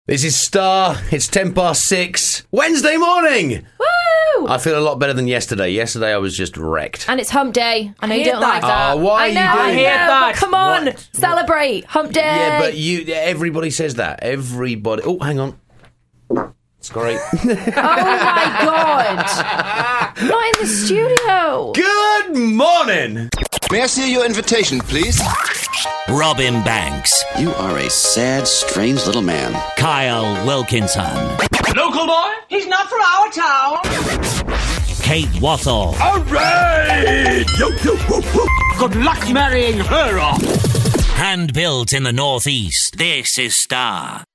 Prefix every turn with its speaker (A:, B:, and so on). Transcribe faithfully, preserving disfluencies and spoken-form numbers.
A: This is Star. It's ten past six. Wednesday morning.
B: Woo!
A: I feel a lot better than yesterday. Yesterday I was just wrecked.
B: And it's hump day. I know
C: I
B: you
C: hate
B: don't like
C: that.
B: that.
A: Oh, why
B: I
A: are you
B: know,
A: doing
B: I
C: I hate
B: know,
C: that.
B: but come on.
A: What?
B: Celebrate. Hump day.
A: Yeah, but you. Everybody says that. Everybody. Oh, hang on. It's great.
B: Oh, my God. Not in the studio.
A: Good morning.
D: May I see your invitation, please?
E: Robin Banks,
D: You are a sad, strange little man.
E: Kyle Wilkinson,
F: Local boy? He's not from our town.
E: Kate Wathall,
F: All right! Yo, yo, woo, woo. Good luck marrying her off.
E: hand built in the Northeast. This is Star.